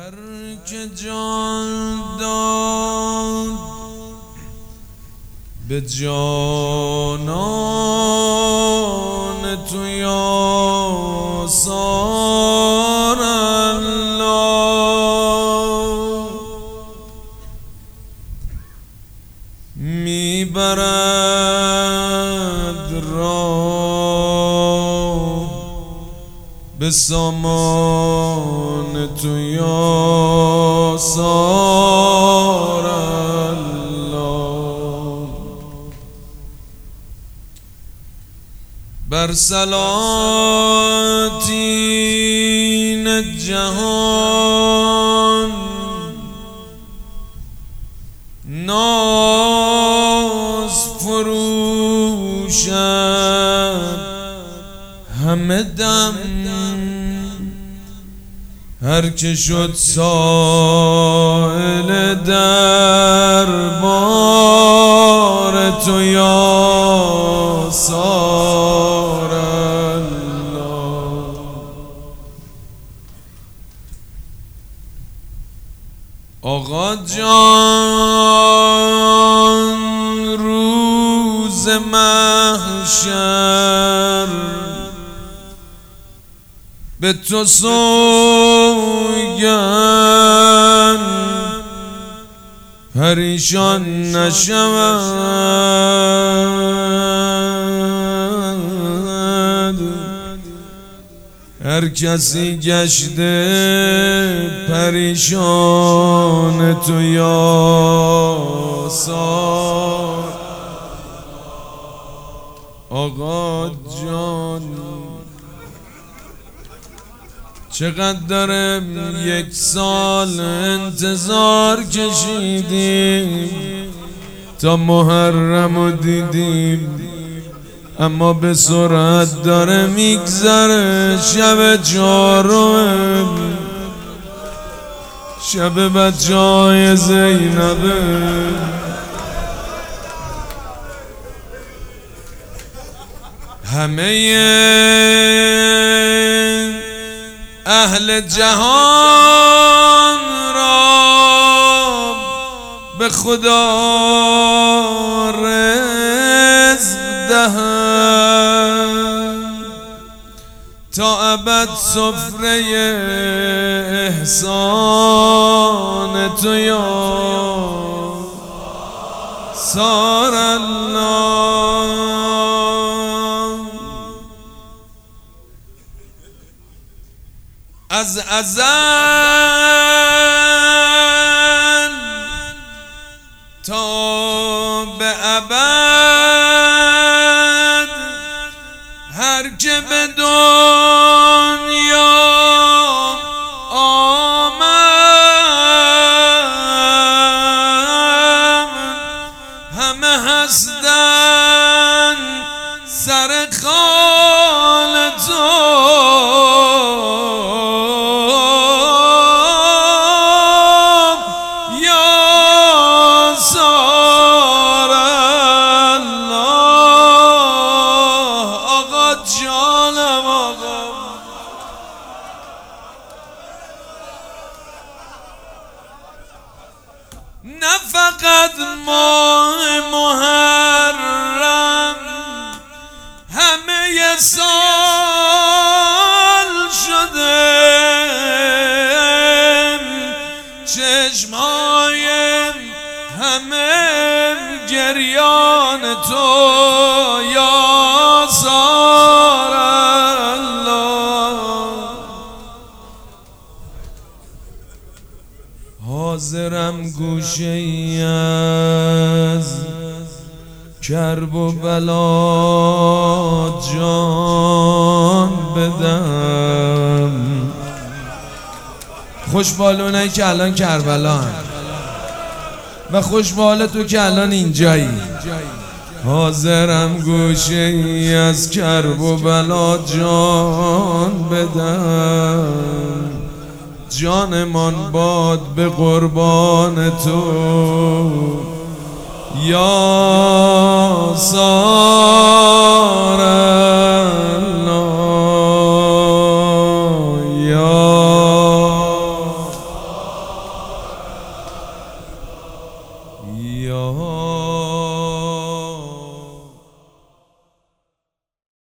هر که جان داد به جانان تو یا سار الله میبرد راه به سامان تو یا سار الله بر سلاطین جهان ناز فروشد همه دم هر که شد سائل دربار تو یا سار الله آقا جان روز محشر به تو سوگند پریشان نشود هر کسی گشته پریشان تو یا سار آقا جان چقدر دارم یک سال انتظار کشیدیم تا محرمو دیدیم اما به سرعت داره میگذره شب چهارم شب بچه‌های زینبه همه اهل جهان را به خدا رزق دهند تا ابد سفره احسان تو یا سار الله از ازل تا به ابد هر که به دنیا آمد همه هستن سر خال تو نه فقط ماه محرم همه سال شده چشمای همه گریان تو یا سار الله حاضرم گوشه ای از کرب و بلا جان بدم خوشبالونایی که الان کربلا هم و خوشبال تو که الان اینجایی حاضرم گوشه ای از کرب و بلا جان بدم جانمان باد به قربان تو یا سار الله یا یا